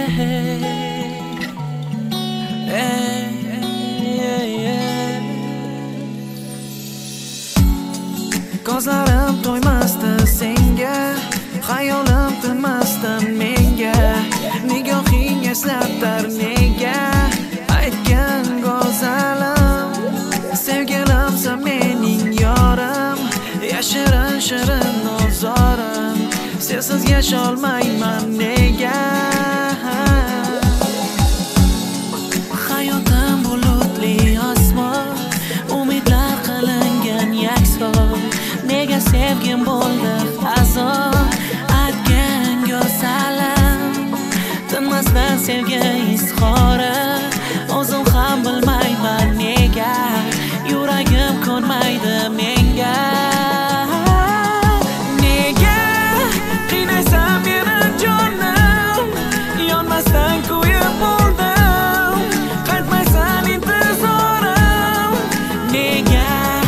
Ko'zlarim to'ymasdi senga, xayolim tinmasdi menga. Nigohing eslatar nega, aytgan go'zalim. Sevgilimsan mening yorim, yashirin shirin nozorim. Sensiz yasholmayman nega. Hayotim bulutli osmon, umidlar qilingan yakson. Nega sevgim bo'ldi azon, aytgan go'zalim. Tinmasdan sevgi izhori, o'zim ham bilmayman nega. Yuragim ko'nmaydi menga. Nega qiynaysan meni jonim, yonmasdan kuyib bo'ldim. Qaytmaysan intizorim. Nega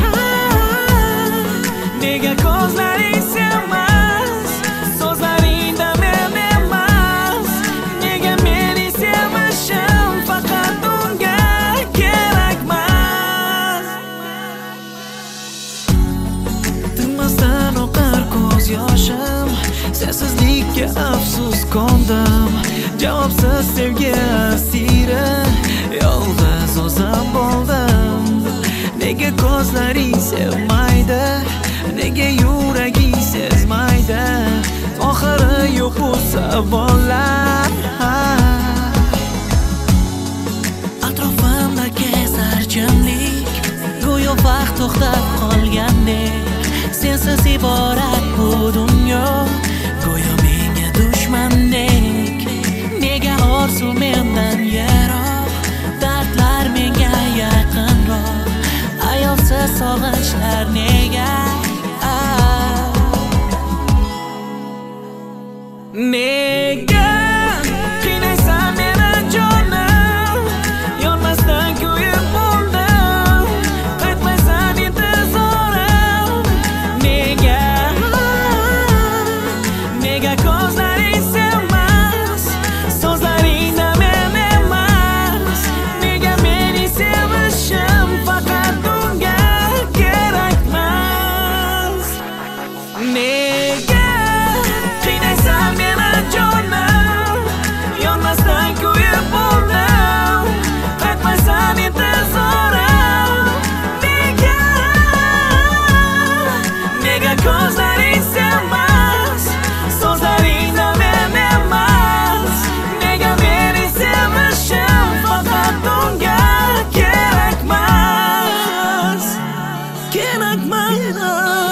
ko'zlaring sevmas, so'zlaringda men emas. Nega meni sevishim faqat unga kerakmas. Tinmasdan oqar ko'z yoshim, sensizlikka afsus qondim. Javobsiz sevgi asiri, yolg'iz o'zim bo'ldim. Nega ko'zlaring sevmaydi, nega yuraging sezmaydi? Oxiri yo'q bu savollar. Atrofimda kezar jimlik, go'yo vaqt to'xtab qolgandek. Sensiz iborat bu dunyo, go'yo menga dushmandek. Nega orzu mendan yiroq, dardlar menga yaqinroq. Ayovsiz sog'inchlar nega? Nega qiynaysan meni jonim, yonmasdan kuyib bo'ldim. Qaytmaysan intizorim. Nega ko'zlaring sevmas, so'zlaringda men emas. Nega meni sevishim faqat unga kerakmas. Nega qiynaysan meni jonim, yonmasdan kuyib bo'ldim. Qaytmaysan intizorim. Nega ko'zlaring sevmas, so'zlaringda men emas. Nega meni sevishim faqat unga kerakmas.